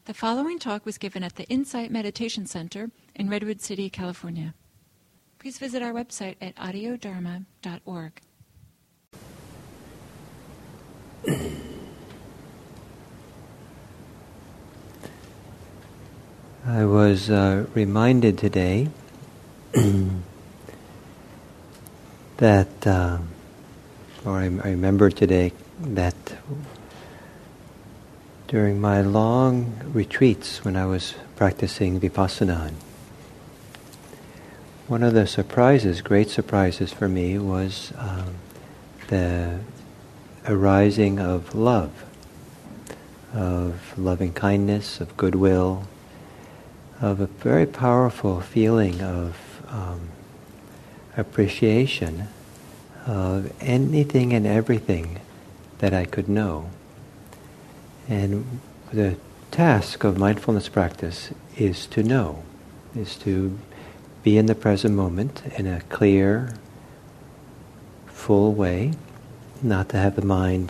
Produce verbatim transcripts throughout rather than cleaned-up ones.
The following talk was given at the Insight Meditation Center in Redwood City, California. Please visit our website at audio dharma dot org. I was uh, reminded today that, uh, or I, I remember today that during my long retreats when I was practicing Vipassana, one of the surprises, great surprises for me, was um, the arising of love, of loving kindness, of goodwill, of a very powerful feeling of um, appreciation of anything and everything that I could know. And the task of mindfulness practice is to know, is to be in the present moment in a clear, full way, not to have the mind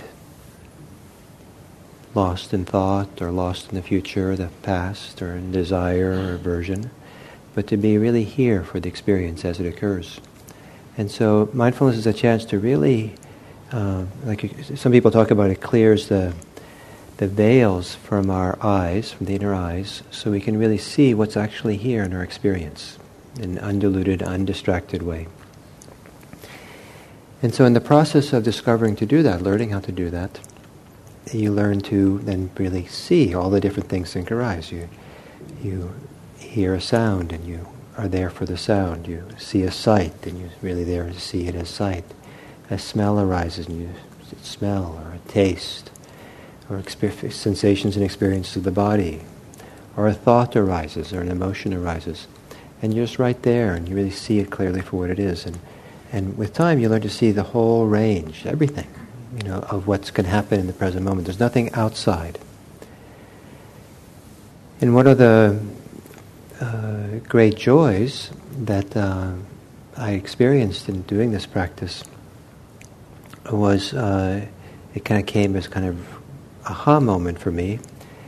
lost in thought or lost in the future, or the past, or in desire or aversion, but to be really here for the experience as it occurs. And so mindfulness is a chance to really, uh, like some people talk about, it clears the the veils from our eyes, from the inner eyes, so we can really see what's actually here in our experience in an undiluted, undistracted way. And so in the process of discovering to do that, learning how to do that, you learn to then really see all the different things that can arise. You, you hear a sound and you are there for the sound. You see a sight and you're really there to see it as sight. A smell arises and you smell, or a taste, or exper- sensations and experiences of the body, or a thought arises, or an emotion arises, and you're just right there, and you really see it clearly for what it is. And and with time, you learn to see the whole range, everything, you know, of what's going to happen in the present moment. There's nothing outside. And one of the uh, great joys that uh, I experienced in doing this practice was uh, it kind of came as kind of aha moment for me,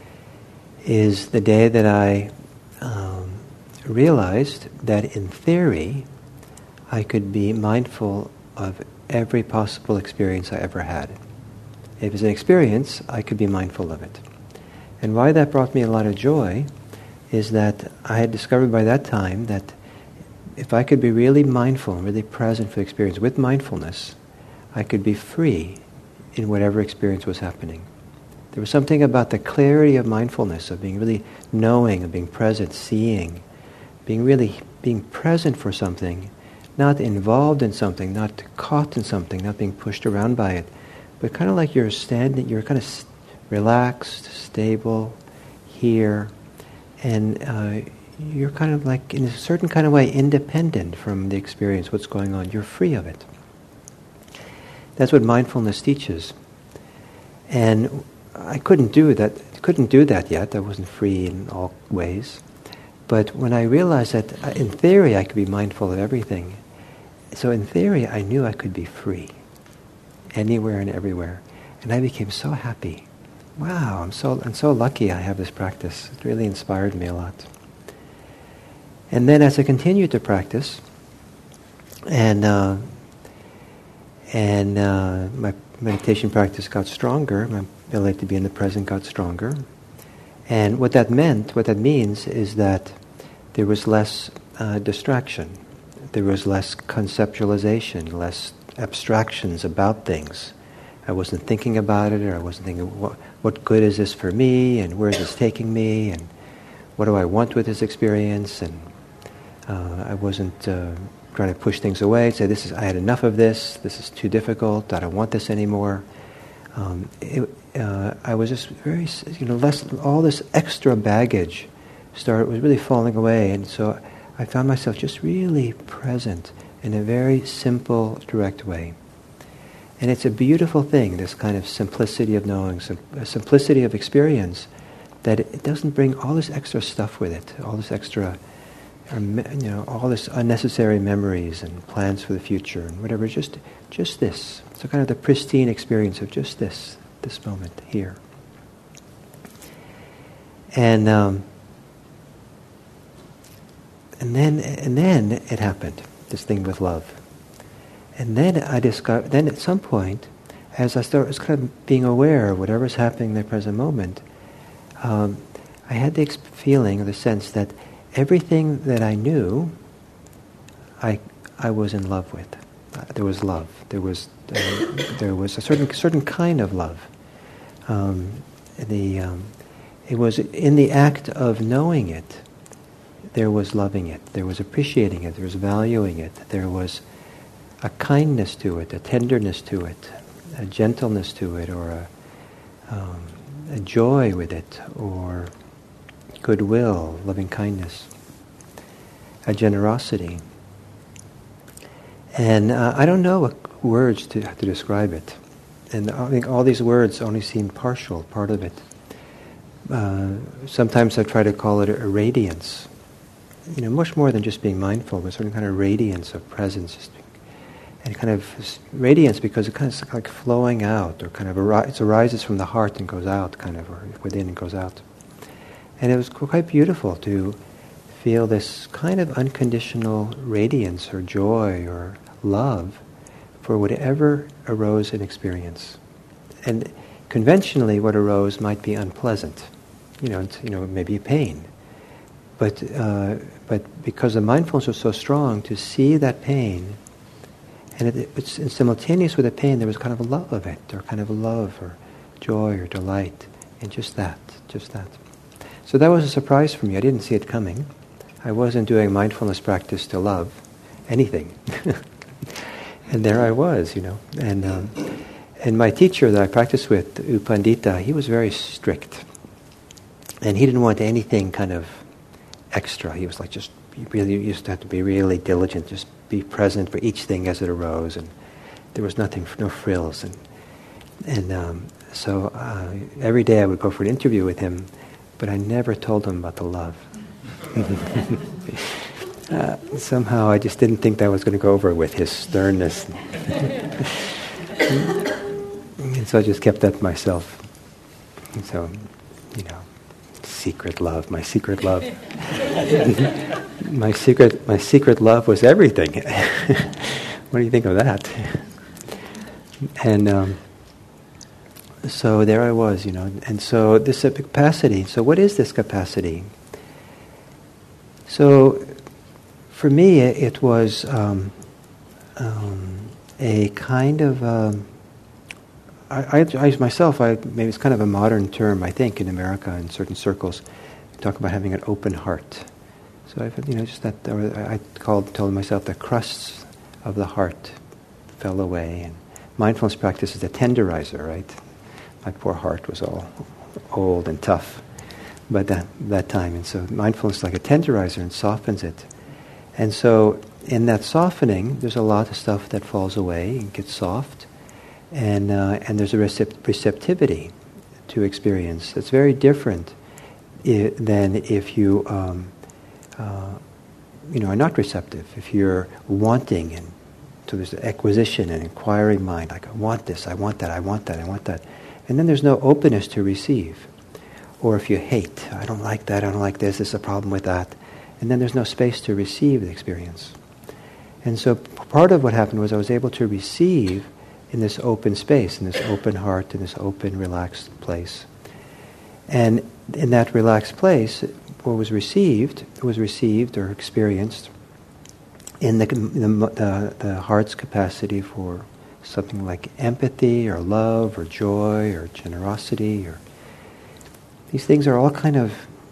is the day that I um, realized that in theory I could be mindful of every possible experience I ever had. If it's an experience, I could be mindful of it. And why that brought me a lot of joy is that I had discovered by that time that if I could be really mindful and really present for the experience with mindfulness, I could be free in whatever experience was happening. There was something about the clarity of mindfulness, of being really knowing, of being present, seeing, being really being present for something, not involved in something, not caught in something, not being pushed around by it, but kind of like you're standing, you're kind of relaxed, stable, here, and uh, you're kind of like, in a certain kind of way, independent from the experience, what's going on. You're free of it. That's what mindfulness teaches. And I couldn't do that. Couldn't do that yet. I wasn't free in all ways. But when I realized that, in theory, I could be mindful of everything. So in theory, I knew I could be free, anywhere and everywhere, and I became so happy. Wow, I'm so I'm so lucky. I have this practice. It really inspired me a lot. And then, as I continued to practice, and uh, and uh, my meditation practice got stronger, my ability to be in the present got stronger. And what that meant, what that means, is that there was less uh, distraction. There was less conceptualization, less abstractions about things. I wasn't thinking about it, or I wasn't thinking, what, what good is this for me, and where is this taking me, and what do I want with this experience? And uh, I wasn't uh, trying to push things away, say, this is, I had enough of this, this is too difficult, I don't want this anymore. Um, it, uh, I was just very, you know, less, all this extra baggage started, was really falling away, and so I found myself just really present in a very simple, direct way. And it's a beautiful thing, this kind of simplicity of knowing, sim- simplicity of experience, that it doesn't bring all this extra stuff with it, all this extra, um, you know, all this unnecessary memories and plans for the future and whatever. Just, just this. So kind of the pristine experience of just this, this moment here. And um, and then and then it happened, this thing with love. And then I discovered, then at some point, as I started was kind of being aware of whatever's happening in the present moment, um, I had the ex- feeling, or the sense that everything that I knew, I I was in love with. Uh, there was love. There was uh, there was a certain certain kind of love. Um, the um, it was in the act of knowing it. There was loving it. There was appreciating it. There was valuing it. There was a kindness to it, a tenderness to it, a gentleness to it, or a, um, a joy with it, or goodwill, loving kindness, a generosity. And uh, I don't know what words to, to describe it. And I think all these words only seem partial, part of it. Uh, sometimes I try to call it a radiance. You know, much more than just being mindful, but certain kind of radiance of presence. And kind of radiance because it kind of like flowing out, or kind of ari- it arises from the heart and goes out, kind of, or within and goes out. And it was quite beautiful to feel this kind of unconditional radiance or joy or love for whatever arose in experience. And conventionally, what arose might be unpleasant, you know, you know, maybe pain. But uh, but because the mindfulness was so strong, to see that pain. And it, it's, it's simultaneous with the pain, there was kind of a love of it, or kind of a love, or joy, or delight, and just that, just that. So that was a surprise for me. I didn't see it coming. I wasn't doing mindfulness practice to love anything. And there I was, you know. And um, and my teacher that I practiced with, U Pandita, he was very strict. And he didn't want anything kind of extra. He was like, just, you really you used to have to be really diligent, just be present for each thing as it arose, and there was nothing, no frills, and and um, so uh, every day I would go for an interview with him, but I never told him about the love. uh, somehow I just didn't think that was going to go over with his sternness, and so I just kept that to myself. And so, you know, secret love, my secret love. My secret, my secret love was everything. What do you think of that? And um, so there I was, you know. And so this capacity. So what is this capacity? So for me, it, it was um, um, a kind of. Um, I, I, I myself, I maybe it's kind of a modern term, I think, in America in certain circles. We talk about having an open heart. So I've, you know, just that I called, told myself the crusts of the heart fell away, and mindfulness practice is a tenderizer, right? My poor heart was all old and tough, but that that time, and so mindfulness is like a tenderizer and softens it. And so in that softening, there's a lot of stuff that falls away and gets soft, and uh, and there's a recept- receptivity to experience that's very different I- than if you. Um, Uh, you know, are not receptive. If you're wanting, and so there's the acquisition and inquiring mind, like I want this, I want that, I want that, I want that, and then there's no openness to receive. Or if you hate, I don't like that, I don't like this, there's a problem with that, and then there's no space to receive the experience. And so p- part of what happened was I was able to receive in this open space, in this open heart, in this open, relaxed place. And in that relaxed place, what was received was received or experienced in the, the, the, the heart's capacity for something like empathy or love or joy or generosity. Or these things are all kind of,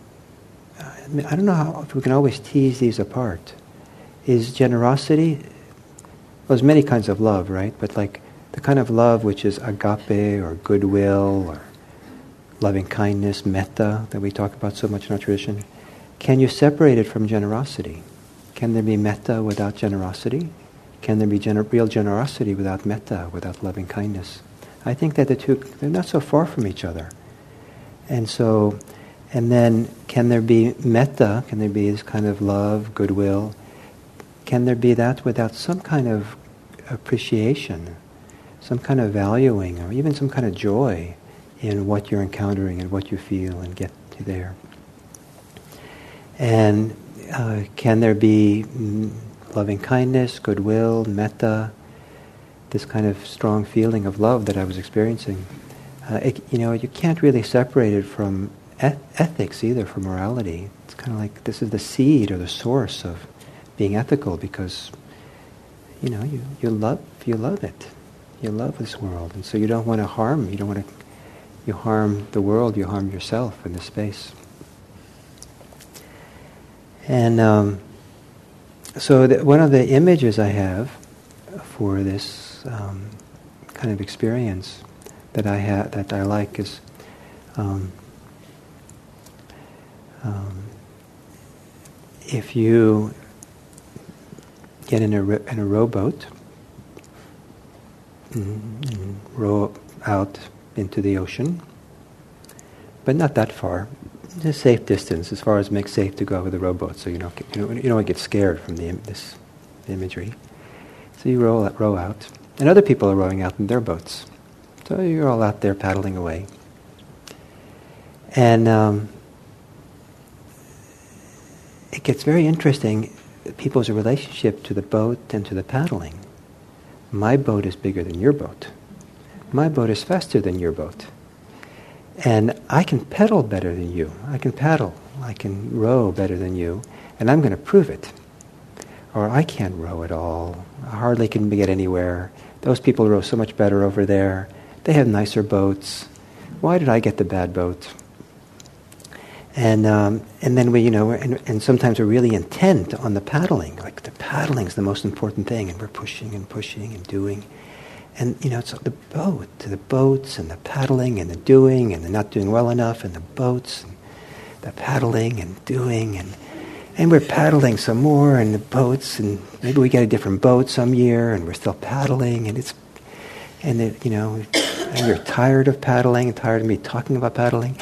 I mean, I don't know how, if we can always tease these apart. Is generosity, well, there's many kinds of love, right? But like the kind of love which is agape or goodwill or loving kindness, metta, that we talk about so much in our tradition, can you separate it from generosity? Can there be metta without generosity? Can there be gener- real generosity without metta, without loving kindness? I think that the two, they're not so far from each other. And so, and then can there be metta, can there be this kind of love, goodwill? Can there be that without some kind of appreciation, some kind of valuing, or even some kind of joy in what you're encountering and what you feel and get to there? And uh, can there be mm, loving kindness, goodwill, metta, this kind of strong feeling of love that I was experiencing? Uh, it, you know, you can't really separate it from eth- ethics either, from morality. It's kind of like this is the seed or the source of being ethical, because you know you, you love you love it, you love this world, and so you don't want to harm. You don't want to you harm the world. You harm yourself in this space. And um, so the, one of the images I have for this um, kind of experience that I ha- that I like is um, um, if you get in a ro- in a rowboat and, and row out into the ocean, but not that far, a safe distance, as far as it makes safe to go with a rowboat, so you don't get, you don't you don't get scared from the Im- this imagery. So you row row out, and other people are rowing out in their boats. So you're all out there paddling away. And um, it gets very interesting, people's relationship to the boat and to the paddling. My boat is bigger than your boat. My boat is faster than your boat. And I can pedal better than you. I can paddle. I can row better than you. And I'm going to prove it. Or I can't row at all. I hardly can get anywhere. Those people row so much better over there. They have nicer boats. Why did I get the bad boat? And um, and then we, you know, and, and sometimes we're really intent on the paddling. Like the paddling is the most important thing, and we're pushing and pushing and doing. And you know, it's the boat, the boats, and the paddling, and the doing, and the not doing well enough, and the boats, and the paddling and doing, and and we're paddling some more, and the boats, and maybe we get a different boat some year, and we're still paddling, and it's, and it, you know. And you're tired of paddling, tired of me talking about paddling,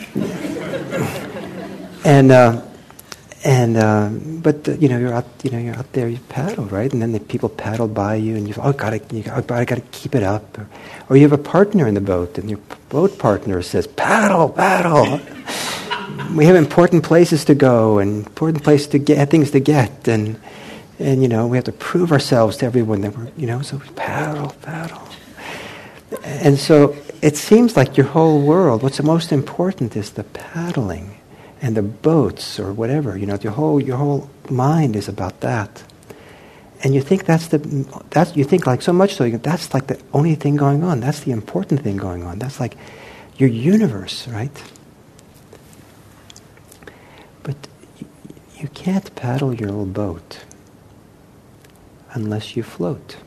and uh, and uh, but uh, you know you're out, you know you're out there, you paddle, right? And then the people paddle by you, and you oh gotta, you got, I gotta keep it up, or, or you have a partner in the boat, and your boat partner says paddle, paddle. We have important places to go, and important places to get, things to get, and and you know we have to prove ourselves to everyone that we're, you know, so we paddle, paddle. And so it seems like your whole world, what's the most important is the paddling and the boats or whatever. You know, your whole your whole mind is about that. And you think that's the that's you think like so much so you, that's like the only thing going on. That's the important thing going on. That's like your universe, right? But you, you can't paddle your old boat unless you float.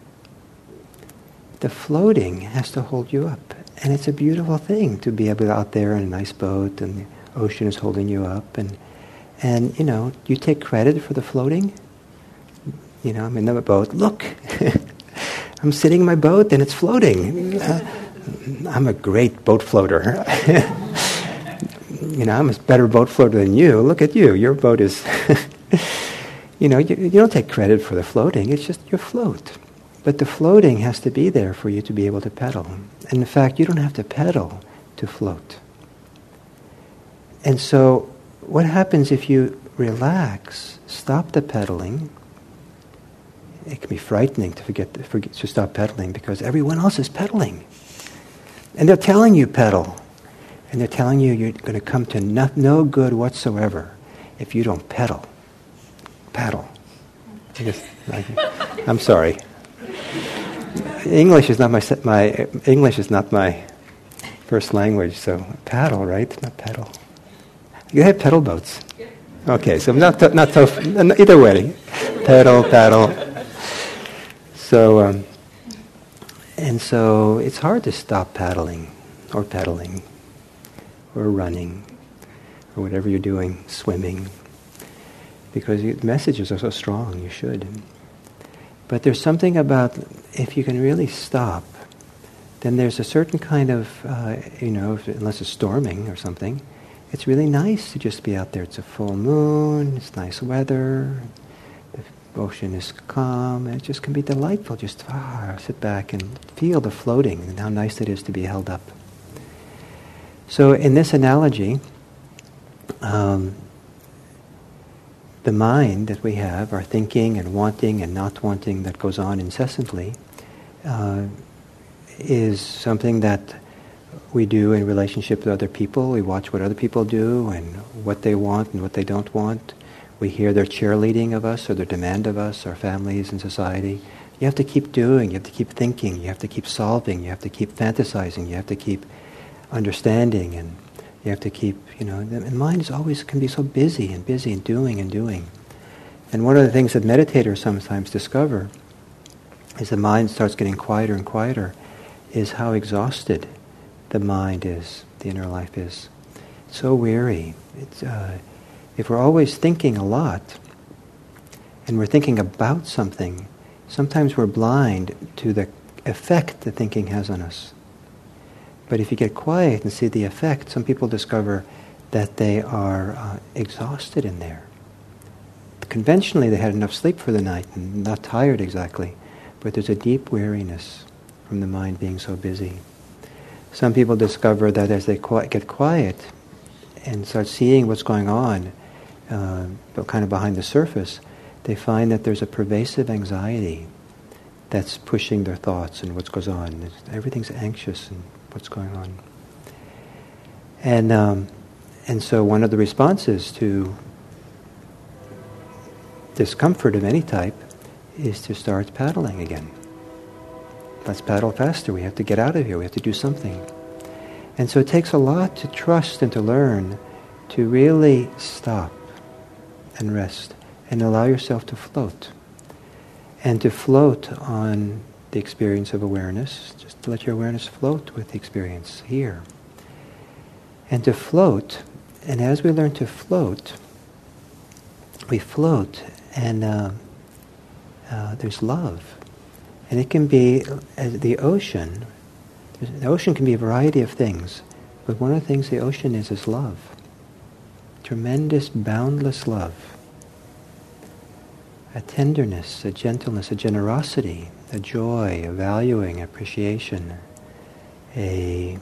The floating has to hold you up. And it's a beautiful thing to be able to be out there in a nice boat and the ocean is holding you up. And, and you know, you take credit for the floating. You know, I'm in the boat. Look, I'm sitting in my boat and it's floating. Uh, I'm a great boat floater. You know, I'm a better boat floater than you. Look at you. Your boat is... you know, you, you don't take credit for the floating. It's just your float. But the floating has to be there for you to be able to pedal. And in fact, you don't have to pedal to float. And so what happens if you relax, stop the pedaling? It can be frightening to forget to, forget, to stop pedaling because everyone else is pedaling. And they're telling you pedal. And they're telling you you're going to come to no, no good whatsoever if you don't pedal. Paddle. I guess, I, I'm sorry. English is not my my English is not my first language, so paddle, right? Not pedal. You have pedal boats. Okay, so not to, not to, either way, pedal, paddle. So um, and so it's hard to stop paddling, or pedaling, or running, or whatever you're doing, swimming, because the messages are so strong. You should. But there's something about, if you can really stop, then there's a certain kind of, uh, you know, if, unless it's storming or something, it's really nice to just be out there. It's a full moon, it's nice weather, the ocean is calm, and it just can be delightful. Just ah, sit back and feel the floating and how nice it is to be held up. So in this analogy, um, the mind that we have, our thinking and wanting and not wanting that goes on incessantly, uh, is something that we do in relationship with other people. We watch what other people do and what they want and what they don't want. We hear their cheerleading of us or their demand of us, our families and society. You have to keep doing, you have to keep thinking, you have to keep solving, you have to keep fantasizing, you have to keep understanding, and you have to keep, you know, the mind is always, can be so busy and busy and doing and doing. And one of the things that meditators sometimes discover as the mind starts getting quieter and quieter is how exhausted the mind is, the inner life is. So weary. It's, uh, if we're always thinking a lot, and we're thinking about something, sometimes we're blind to the effect the thinking has on us. But if you get quiet and see the effect, some people discover that they are uh, exhausted in there. Conventionally, they had enough sleep for the night and not tired exactly, but there's a deep weariness from the mind being so busy. Some people discover that as they qui- get quiet and start seeing what's going on, uh, but kind of behind the surface, they find that there's a pervasive anxiety that's pushing their thoughts and what goes on. Everything's anxious and what's going on. And um, and so one of the responses to discomfort of any type is to start paddling again. Let's paddle faster. We have to get out of here. We have to do something. And so it takes a lot to trust and to learn to really stop and rest and allow yourself to float. And to float on the experience of awareness, just to let your awareness float with the experience here. And to float, and as we learn to float, we float and uh, uh, there's love. And it can be uh, the ocean. The ocean can be a variety of things, but one of the things the ocean is is love. Tremendous, boundless love. A tenderness, a gentleness, a generosity, a joy, a valuing, appreciation, a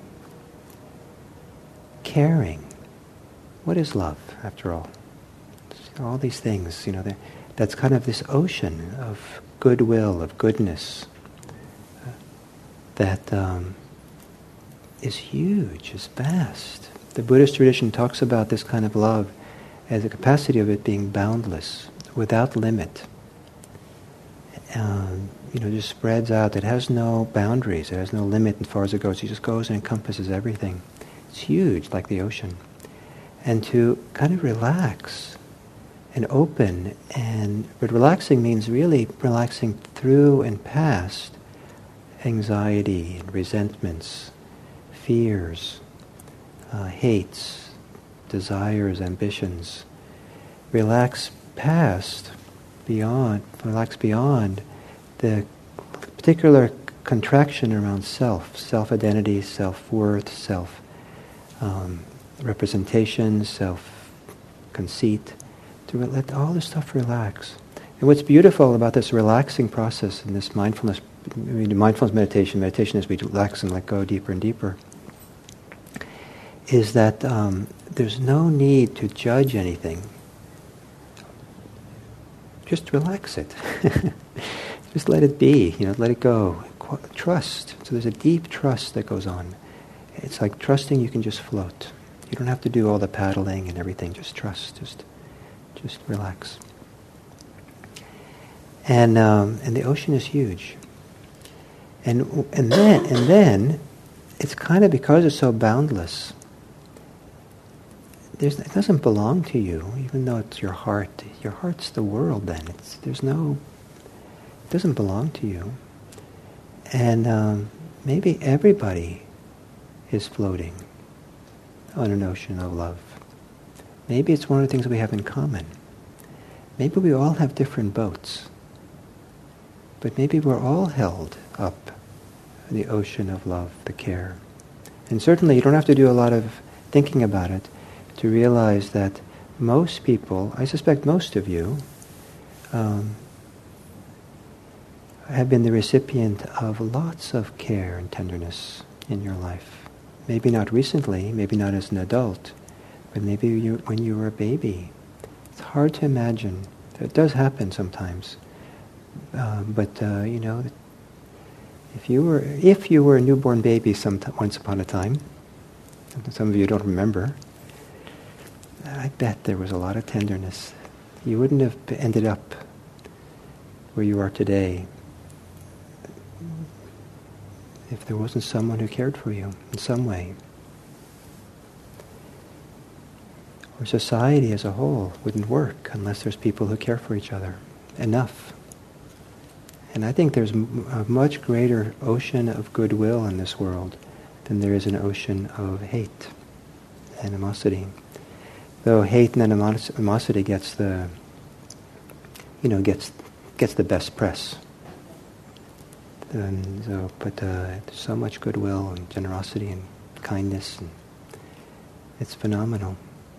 caring. What is love, after all? All these things, you know, that's kind of this ocean of goodwill, of goodness, uh, that um, is huge, is vast. The Buddhist tradition talks about this kind of love as the capacity of it being boundless, without limit. Um, you know, just spreads out. It has no boundaries. It has no limit as far as it goes. It just goes and encompasses everything. It's huge, like the ocean. And to kind of relax and open, and but relaxing means really relaxing through and past anxiety and resentments, fears, uh, hates, desires, ambitions. Relax past, beyond, relax beyond the particular contraction around self, self-identity, self-worth, self um, representation, self-conceit, to re- let all this stuff relax. And what's beautiful about this relaxing process and this mindfulness, I mean, mindfulness meditation, meditation as we relax and let go deeper and deeper, is that um, there's no need to judge anything. Just relax it. Just let it be, you know, let it go. Qu- trust. So there's a deep trust that goes on. It's like trusting you can just float. You don't have to do all the paddling and everything. Just trust. Just just relax. And um, and the ocean is huge. And and then and then it's kind of, because it's so boundless, There's, it doesn't belong to you, even though it's your heart. Your heart's the world then. It's, there's no, it doesn't belong to you. And um, maybe everybody is floating on an ocean of love. Maybe it's one of the things we have in common. Maybe we all have different boats. But maybe we're all held up in the ocean of love, the care. And certainly you don't have to do a lot of thinking about it to realize that most people, I suspect most of you, um, have been the recipient of lots of care and tenderness in your life. Maybe not recently, maybe not as an adult, but maybe you, when you were a baby. It's hard to imagine. It does happen sometimes. Uh, but, uh, you know, if you were if you were a newborn baby some t- once upon a time, some of you don't remember, I bet there was a lot of tenderness. You wouldn't have ended up where you are today if there wasn't someone who cared for you in some way. Or society as a whole wouldn't work unless there's people who care for each other enough. And I think there's a much greater ocean of goodwill in this world than there is an ocean of hate, animosity. Though hate and animosity gets the, you know, gets gets the best press. And so, but uh, there's so much goodwill and generosity and kindness, and it's phenomenal.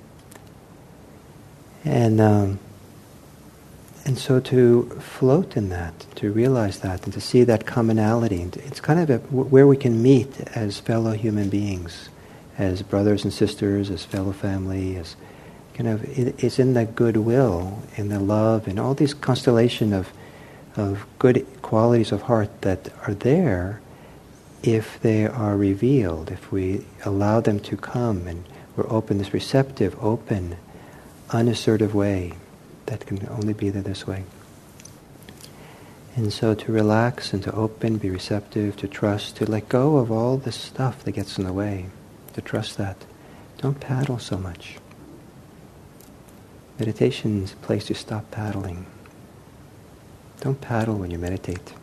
And um, and so to float in that, to realize that, and to see that commonality, and it's kind of a, where we can meet as fellow human beings, as brothers and sisters, as fellow family, as kind of it, it's in the goodwill, in the love, and all these constellation of of good qualities of heart that are there if they are revealed, if we allow them to come and we're open, this receptive, open, unassertive way that can only be there this way. And so to relax and to open, be receptive, to trust, to let go of all this stuff that gets in the way, to trust that. Don't paddle so much. Meditation is a place to stop paddling. Don't paddle when you meditate.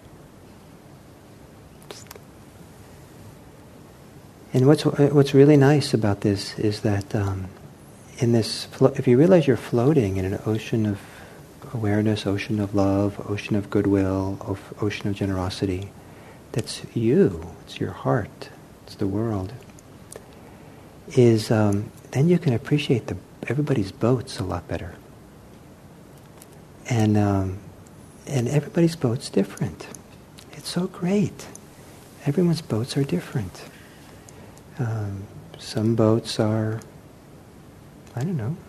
And what's what's really nice about this is that um, in this, flo- if you realize you're floating in an ocean of awareness, ocean of love, ocean of goodwill, of ocean of generosity, that's you. It's your heart. It's the world. Is um, then you can appreciate the everybody's boats a lot better. And. Um, And everybody's boat's different. It's so great. Everyone's boats are different. Um, some boats are, I don't know,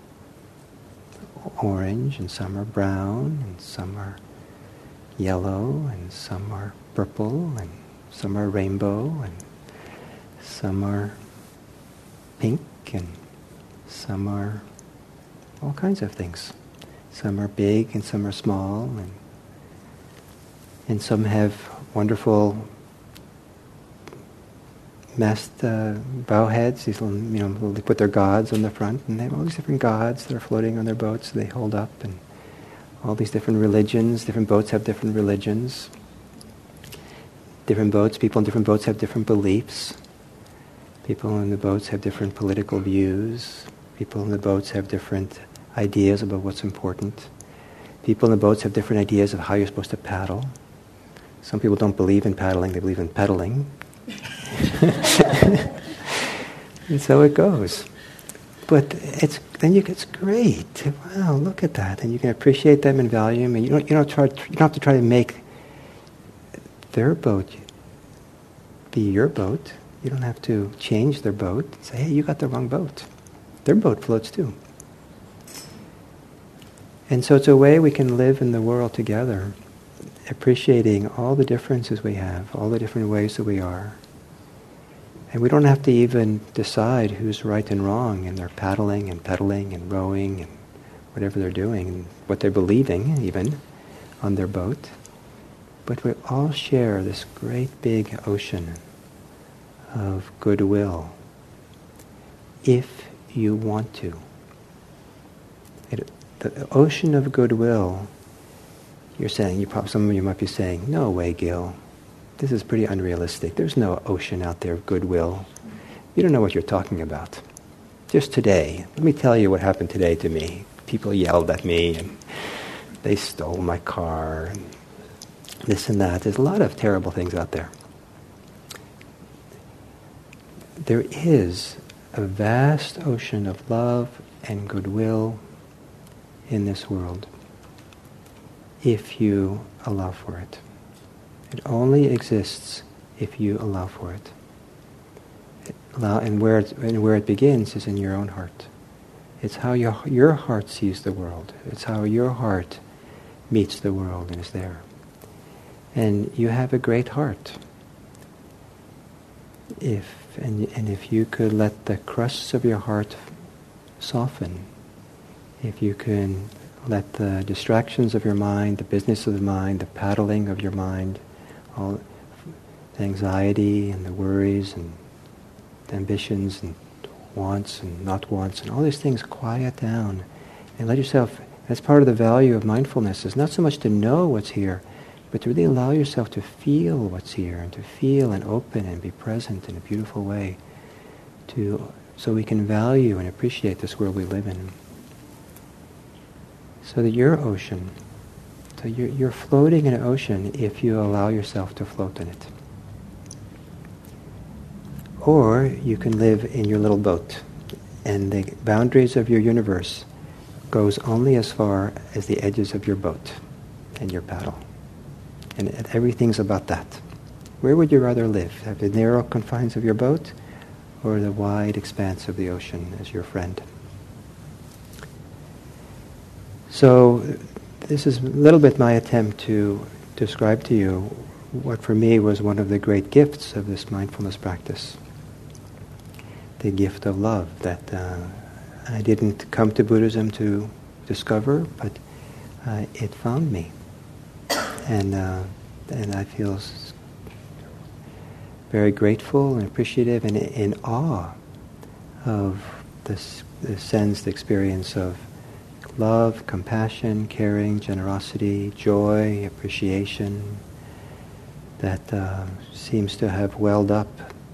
orange, and some are brown, and some are yellow, and some are purple, and some are rainbow, and some are pink, and some are all kinds of things. Some are big and some are small, and and some have wonderful mast uh, bow heads. These little, you know, they put their gods on the front, and they have all these different gods that are floating on their boats. They hold up, and all these different religions. Different boats have different religions. Different boats, people in different boats have different beliefs. People in the boats have different political views. People in the boats have different ideas about what's important. People in the boats have different ideas of how you're supposed to paddle. Some people don't believe in paddling, they believe in pedaling. And so it goes. But it's then you it's great. Wow, look at that. And you can appreciate them and value them, and you don't you don't try you don't have to try to make their boat be your boat. You don't have to change their boat. Say, hey, you got the wrong boat. Their boat floats too. And so it's a way we can live in the world together, appreciating all the differences we have, all the different ways that we are. And we don't have to even decide who's right and wrong in their paddling and pedaling and rowing and whatever they're doing, and what they're believing even on their boat. But we all share this great big ocean of goodwill, if you want to. It, The ocean of goodwill, you're saying, you probably, some of you might be saying, no way, Gil. This is pretty unrealistic. There's no ocean out there of goodwill. You don't know what you're talking about. Just today, let me tell you what happened today to me. People yelled at me, and they stole my car, and this and that. There's a lot of terrible things out there. There is a vast ocean of love and goodwill in this world, if you allow for it. It only exists if you allow for it. it allow, and where it, and where it begins is in your own heart. It's how your, your heart sees the world. It's how your heart meets the world and is there. And you have a great heart. If and, and if you could let the crusts of your heart soften, if you can let the distractions of your mind, the business of the mind, the paddling of your mind, all the anxiety and the worries and the ambitions and wants and not wants and all these things quiet down and let yourself, that's part of the value of mindfulness, is not so much to know what's here, but to really allow yourself to feel what's here and to feel and open and be present in a beautiful way to so we can value and appreciate this world we live in. So that your ocean, so you're, you're floating in an ocean if you allow yourself to float in it. Or you can live in your little boat, and the boundaries of your universe goes only as far as the edges of your boat and your paddle. And everything's about that. Where would you rather live? Have the narrow confines of your boat or the wide expanse of the ocean as your friend? So this is a little bit my attempt to describe to you what for me was one of the great gifts of this mindfulness practice. The gift of love that uh, I didn't come to Buddhism to discover, but uh, it found me. And uh, and I feel s- very grateful and appreciative and in awe of this, the sensed experience of love, compassion, caring, generosity, joy, appreciation that uh, seems to have welled up.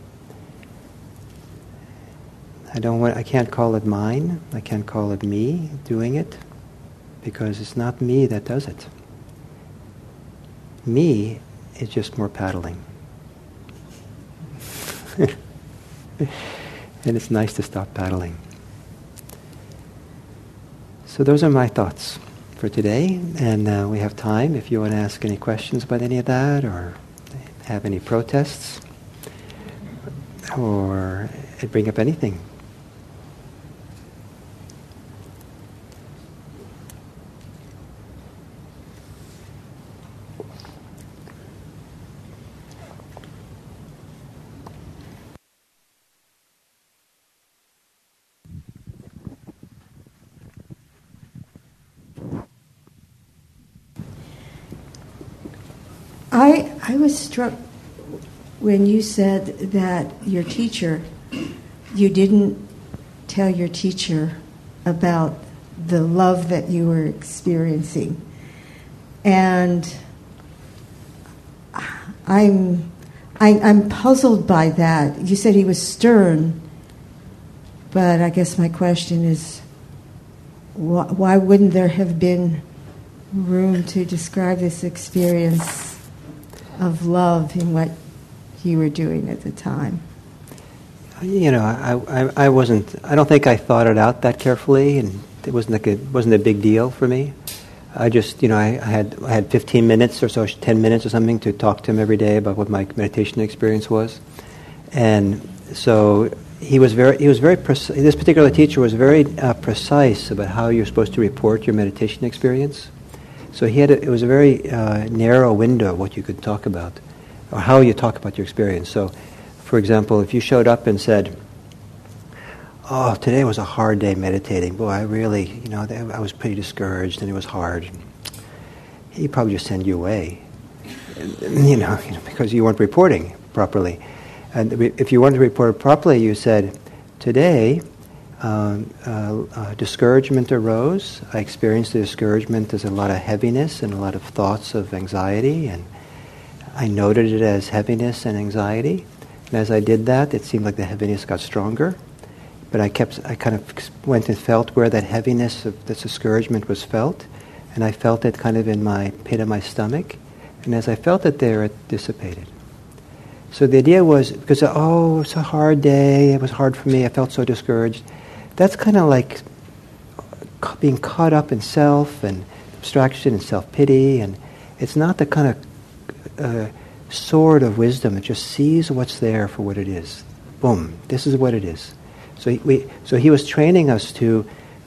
I don't want. I can't call it mine. I can't call it me doing it, because it's not me that does it. Me is just more paddling. And it's nice to stop paddling. So those are my thoughts for today, and uh, we have time if you want to ask any questions about any of that, or have any protests, or bring up anything. I I was struck when you said that your teacher, you didn't tell your teacher about the love that you were experiencing. And I'm I, I'm puzzled by that. You said he was stern, but I guess my question is, wh- why wouldn't there have been room to describe this experience of love in what you were doing at the time? You know, I, I, I wasn't. I don't think I thought it out that carefully, and it wasn't like a, wasn't a big deal for me. I just, you know, I, I had I had fifteen minutes or so, ten minutes or something to talk to him every day about what my meditation experience was, and so he was very he was very preci- this particular teacher was very uh, precise about how you're supposed to report your meditation experience. So he had a, it was a very uh, narrow window of what you could talk about, or how you talk about your experience. So, for example, if you showed up and said, "Oh, today was a hard day meditating. Boy, I really, you know, I was pretty discouraged and it was hard," he'd probably just send you away, you know, you know, because you weren't reporting properly. And if you wanted to report it properly, you said, "Today, Um, uh, uh, discouragement arose. I experienced the discouragement as a lot of heaviness and a lot of thoughts of anxiety, and I noted it as heaviness and anxiety. And as I did that, it seemed like the heaviness got stronger. But I kept, I kind of went and felt where that heaviness of this discouragement was felt, and I felt it kind of in my pit of my stomach. And as I felt it there, it dissipated. So the idea was, because, oh, it's a hard day, it was hard for me, I felt so discouraged. That's kind of like being caught up in self and abstraction and self-pity, and it's not the kind of uh, sword of wisdom that just sees what's there for what it is. Boom, this is what it is. So he, we, so he was training us to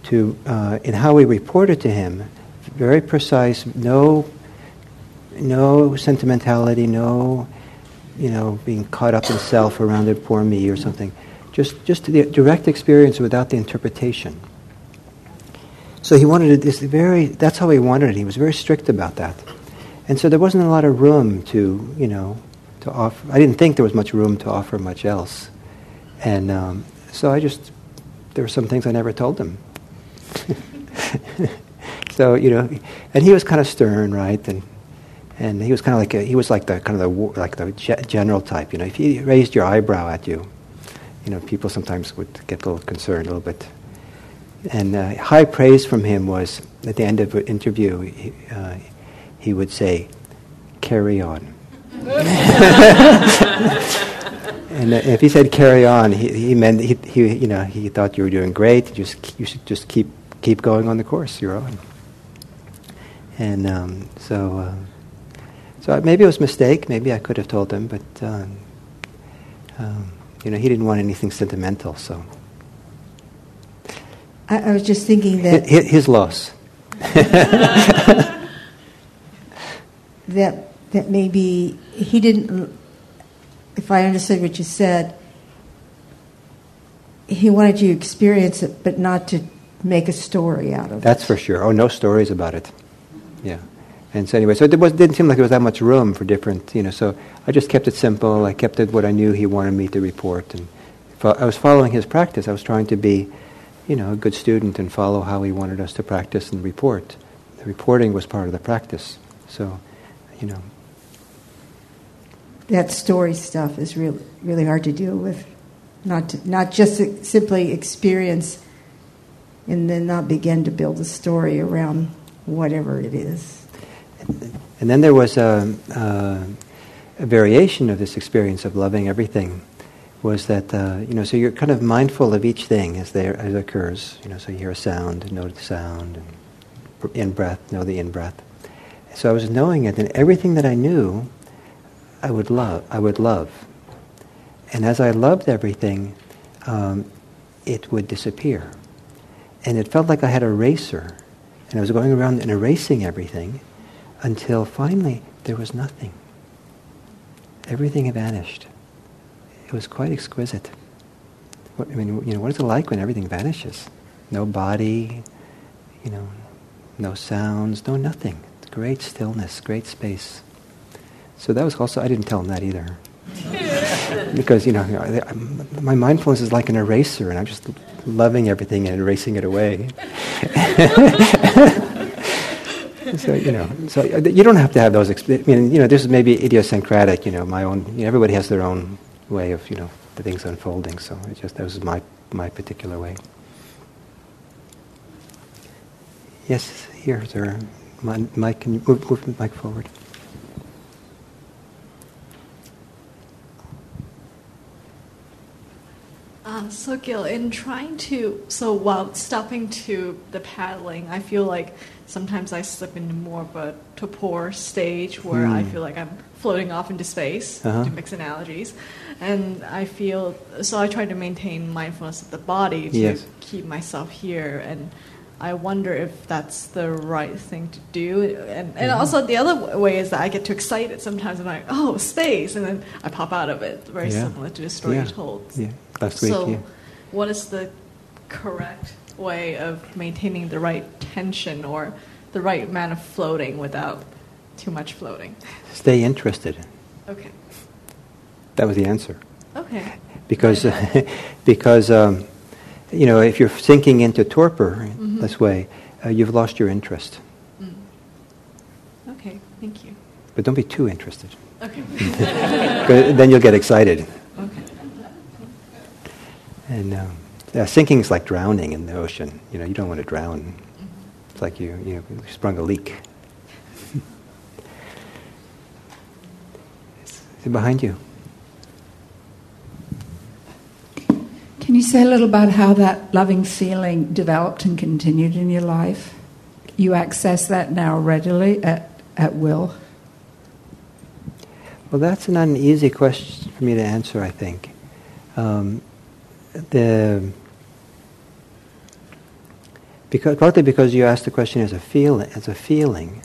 to uh, in how we reported to him, very precise, no, no sentimentality, no, you know, being caught up in self around it, poor me or something. Just, just the direct experience without the interpretation. So he wanted it. This very. That's how he wanted it. He was very strict about that, and so there wasn't a lot of room to, you know, to offer. I didn't think there was much room to offer much else, and um, so I just. There were some things I never told him. So you know, and he was kind of stern, right? And and he was kind of like a, he was like the kind of the like the general type. You know, if he raised your eyebrow at you, you know, people sometimes would get a little concerned, a little bit. And uh, high praise from him was at the end of an interview, he, uh, he would say, "Carry on." And uh, if he said "carry on," he, he meant he, he, you know, he thought you were doing great. Just you should just keep keep going on the course you're on. And um, so, uh, so maybe it was a mistake. Maybe I could have told him, but um, um, you know, he didn't want anything sentimental. So I, I was just thinking that his, his loss. that that maybe he didn't. If I understood what you said, he wanted you to experience it, but not to make a story out of it. That's for sure. Oh, no stories about it. Yeah. And so anyway, so it was, didn't seem like there was that much room for different, you know, so I just kept it simple. I kept it what I knew he wanted me to report. And fo- I was following his practice. I was trying to be, you know, a good student and follow how he wanted us to practice and report. The reporting was part of the practice. So, you know. That story stuff is really really hard to deal with. Not to, not just simply experience and then not begin to build a story around whatever it is. And then there was a, a, a variation of this experience of loving everything, was that, uh, you know, so you're kind of mindful of each thing as there as it occurs. You know, so you hear a sound, know the sound, and in-breath, know the in-breath. So I was knowing it, and everything that I knew, I would love. I would love. And as I loved everything, um, it would disappear. And it felt like I had a eraser. And I was going around and erasing everything until finally there was nothing. Everything had vanished. It was quite exquisite. What, I mean, you know, what is it like when everything vanishes? No body, you know, no sounds, no nothing. Great stillness, great space. So that was also, I didn't tell him that either. Because, you know, my mindfulness is like an eraser, and I'm just loving everything and erasing it away. So, you know, so you don't have to have those, exp- I mean, you know, this is maybe idiosyncratic, you know, my own, you know, everybody has their own way of, you know, the things unfolding, so it just, that was my, my particular way. Yes, here, sir. Mike, can you move, move the mic forward? Uh, so Gil, in trying to, so while stopping to the paddling, I feel like sometimes I slip into more of a torpor stage where mm. I feel like I'm floating off into space, uh-huh. to mix analogies. And I feel, so I try to maintain mindfulness of the body to yes. keep myself here. And I wonder if that's the right thing to do. And, and also the other way is that I get too excited. Sometimes I'm like, oh, space. And then I pop out of it. Very yeah. similar to the story yeah. you told. Yeah. Last week, so yeah. what is the correct way of maintaining the right tension or the right amount of floating without too much floating? Stay interested. Okay. That was the answer. Okay. Because, because um, you know, if you're sinking into torpor mm-hmm. this way, uh, you've lost your interest. Mm. Okay, thank you. But don't be too interested. Okay. Then you'll get excited. Okay. And um, yeah, sinking is like drowning in the ocean. You know, you don't want to drown. Mm-hmm. It's like you, you know, sprung a leak. Is it behind you? Can you say a little about how that loving feeling developed and continued in your life? You access that now readily at, at will? Well, that's an uneasy question for me to answer, I think. Um, the because partly because you asked the question as a feel as a feeling.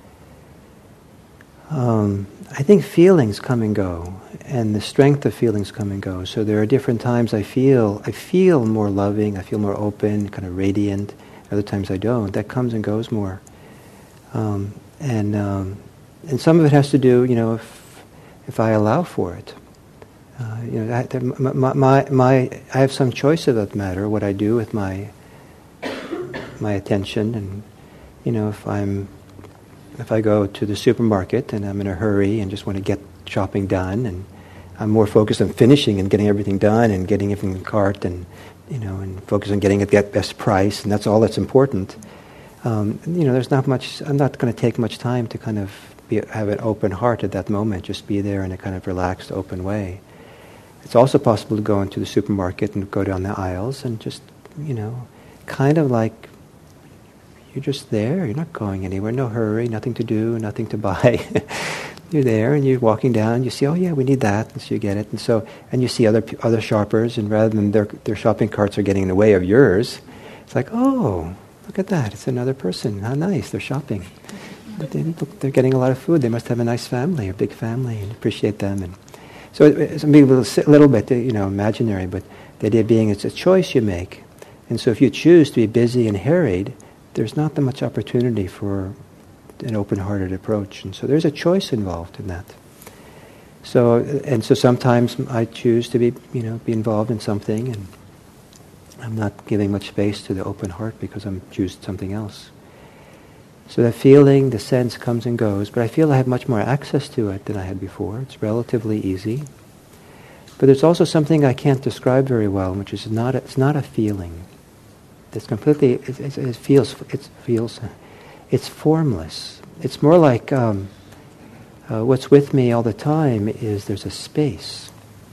Um, I think feelings come and go, and the strength of feelings come and go. So there are different times I feel I feel more loving, I feel more open, kind of radiant. Other times I don't. That comes and goes more, um, and um, and some of it has to do, you know, if if I allow for it. Uh, you know, that, my, my my I have some choice of that matter. What I do with my my attention, and you know, if I'm if I go to the supermarket and I'm in a hurry and just want to get shopping done, and I'm more focused on finishing and getting everything done and getting everything in the cart, and you know, and focus on getting it at best price, and that's all that's important. Um, you know, there's not much. I'm not going to take much time to kind of be, have an open heart at that moment. Just be there in a kind of relaxed, open way. It's also possible to go into the supermarket and go down the aisles and just, you know, kind of like you're just there. You're not going anywhere. No hurry. Nothing to do. Nothing to buy. You're there, and you're walking down. You see, oh yeah, we need that, and so you get it. And so, and you see other other shoppers, and rather than their their shopping carts are getting in the way of yours, it's like, oh, look at that. It's another person. How nice. They're shopping. But they, look, they're getting a lot of food. They must have a nice family, a big family, and appreciate them. And so it, it's a little, little bit, you know, imaginary, but the idea being it's a choice you make. And so if you choose to be busy and harried, there's not that much opportunity for an open-hearted approach. And so there's a choice involved in that. So, and so sometimes I choose to be, you know, be involved in something, and I'm not giving much space to the open heart because I'm choosing something else. So the feeling, the sense comes and goes, but I feel I have much more access to it than I had before. It's relatively easy. But there's also something I can't describe very well, which is not a, it's not a feeling. It's completely, it, it, it feels, it feels, it's formless. It's more like um, uh, what's with me all the time is there's a space,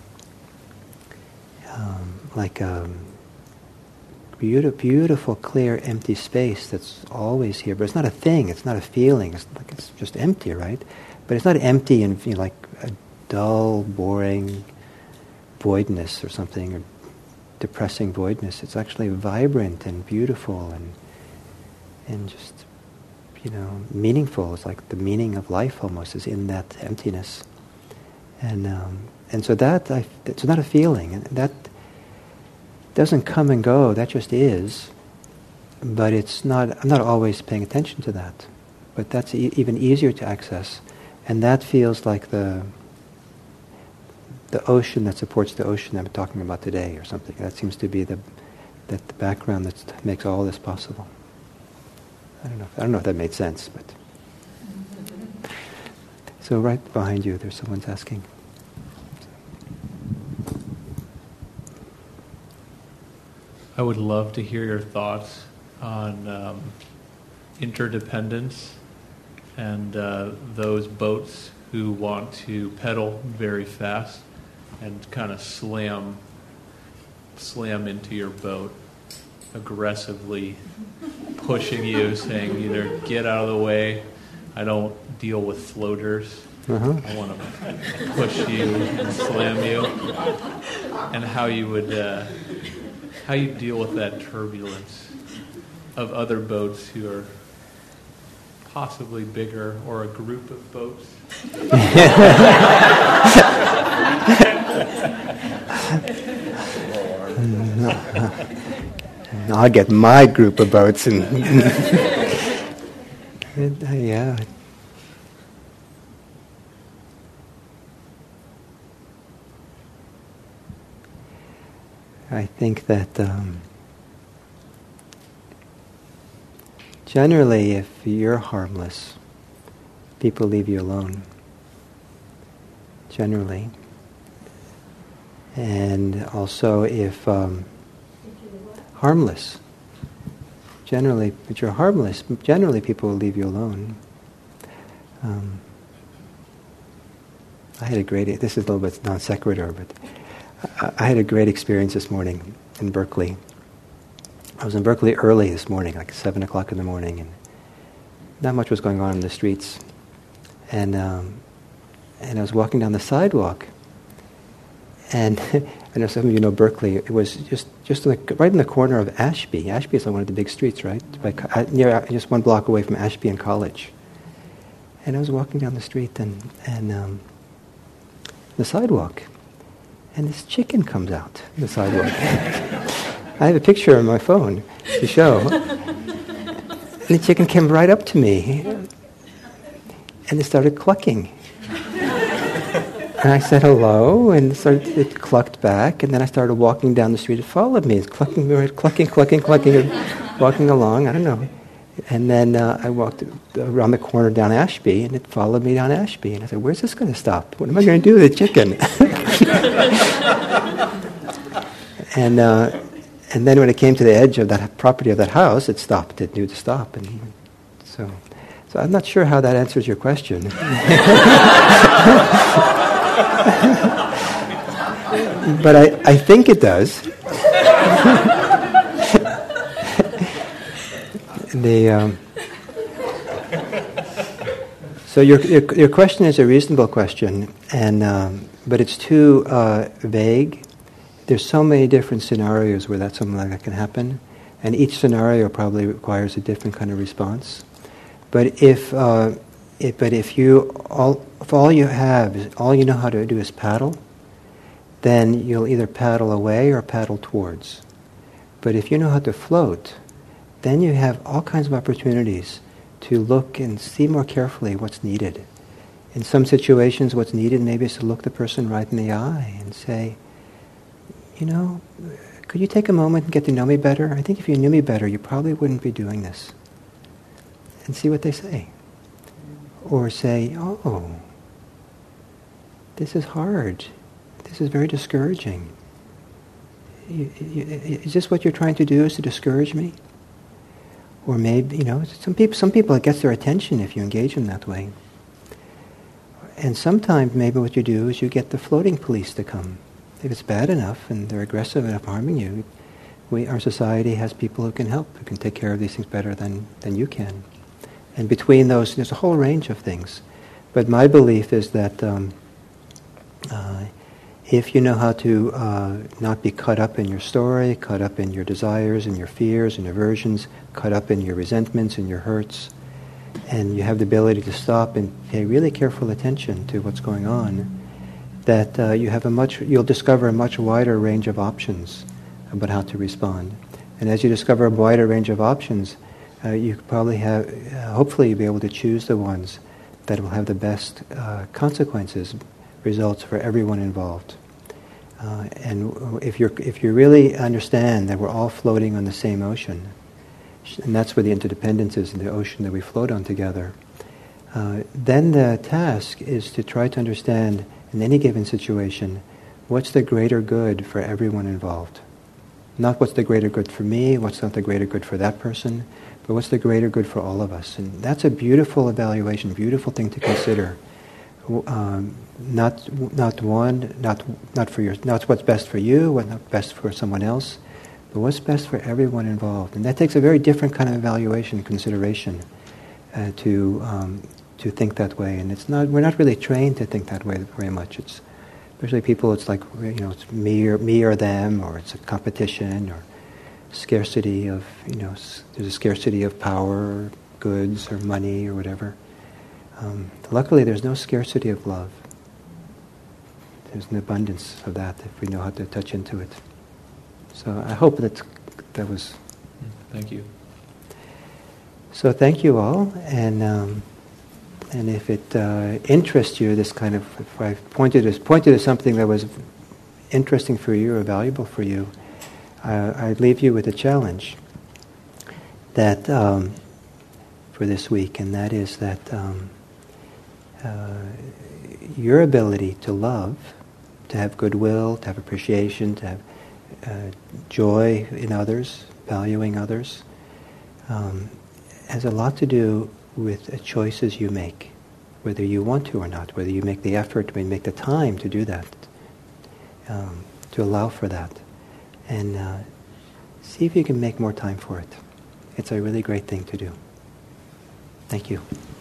um, like a beautiful, beautiful, clear, empty space that's always here. But it's not a thing. It's not a feeling. It's like it's just empty, right? But it's not empty and, you know, like a dull, boring voidness or something, or depressing voidness. It's actually vibrant and beautiful and and just, you know, meaningful. It's like the meaning of life almost is in that emptiness. And um, and so that, I, it's not a feeling. And that doesn't come and go. That just is. But it's not, I'm not always paying attention to that. But that's e- even easier to access. And that feels like the the ocean that supports the ocean I'm talking about today, or something. That seems to be the that the background that makes all this possible. I don't know. If, I don't know if that made sense, but so right behind you, there's someone's asking. I would love to hear your thoughts on um, interdependence and uh, those boats who want to pedal very fast and kind of slam slam into your boat, aggressively pushing you, saying either get out of the way, I don't deal with floaters, uh-huh. I want to push you and slam you, and how you would uh, how you deal with that turbulence of other boats who are possibly bigger, or a group of boats. I'll get my group of boats and, and uh, yeah. I think that um, generally, if you're harmless, people leave you alone. Generally. And also if um, harmless, generally, but you're harmless, generally people will leave you alone. Um, I had a great, this is a little bit non sequitur, but I, I had a great experience this morning in Berkeley. I was in Berkeley early this morning, like seven o'clock in the morning, and not much was going on in the streets. And um, and I was walking down the sidewalk, and I know some of you know Berkeley. It was just just in the, right in the corner of Ashby. Ashby is on one of the big streets, right? By, near, just one block away from Ashby and College. And I was walking down the street and and um, the sidewalk, and this chicken comes out on the sidewalk. I have a picture on my phone to show. And the chicken came right up to me, and it started clucking. And I said hello, and it, started, it clucked back, and then I started walking down the street. It followed me, it's clucking, clucking, clucking, clucking, walking along, I don't know. And then uh, I walked around the corner down Ashby, and it followed me down Ashby. And I said, where's this going to stop? What am I going to do with the chicken? and uh, and then when it came to the edge of that property of that house, it stopped. It knew to stop. And so, so I'm not sure how that answers your question. But I, I think it does. the, um, so your, your your question is a reasonable question, and um, but it's too uh, vague. There's so many different scenarios where that something like that can happen, and each scenario probably requires a different kind of response. But if uh, It, but if you all, if all you have is all you know how to do is paddle, then you'll either paddle away or paddle towards. But if you know how to float, then you have all kinds of opportunities to look and see more carefully what's needed. In some situations, what's needed maybe is to look the person right in the eye and say, you know, could you take a moment and get to know me better? I think if you knew me better, you probably wouldn't be doing this. And see what they say. Or say, oh, this is hard. This is very discouraging. You, you, is this what you're trying to do, is to discourage me? Or maybe, you know, some people, some people it gets their attention if you engage them that way. And sometimes maybe what you do is you get the floating police to come. If it's bad enough and they're aggressive enough harming you, we, our society has people who can help, who can take care of these things better than, than you can. And between those, there's a whole range of things. But my belief is that um, uh, if you know how to uh, not be caught up in your story, caught up in your desires and your fears and aversions, caught up in your resentments and your hurts, and you have the ability to stop and pay really careful attention to what's going on, that uh, you have a much, you'll discover a much wider range of options about how to respond. And as you discover a wider range of options, Uh, you probably have, uh, hopefully you'll be able to choose the ones that will have the best uh, consequences, results for everyone involved. Uh, and if you're, if you really understand that we're all floating on the same ocean, and that's where the interdependence is in the ocean that we float on together, uh, then the task is to try to understand in any given situation, what's the greater good for everyone involved? Not what's the greater good for me, what's not the greater good for that person, but what's the greater good for all of us? And that's a beautiful evaluation, beautiful thing to consider. Um, not not one, not not for your, not what's best for you, what's not best for someone else, but what's best for everyone involved. And that takes a very different kind of evaluation, consideration, uh, to um, to think that way. And it's not, we're not really trained to think that way very much. It's especially people. It's like, you know, it's me or me or them, or it's a competition, or scarcity of, you know, there's a scarcity of power, or goods, or money, or whatever. Um, luckily, there's no scarcity of love. There's an abundance of that if we know how to touch into it. So I hope that that was. Thank you. So thank you all, and um, and if it uh, interests you, this kind of, if I pointed to, pointed to something that was interesting for you or valuable for you, Uh, I leave you with a challenge that um, for this week, and that is that um, uh, your ability to love, to have goodwill, to have appreciation, to have uh, joy in others, valuing others, um, has a lot to do with the choices you make, whether you want to or not, whether you make the effort, whether you make the time to do that, um, to allow for that. And uh, see if you can make more time for it. It's a really great thing to do. Thank you.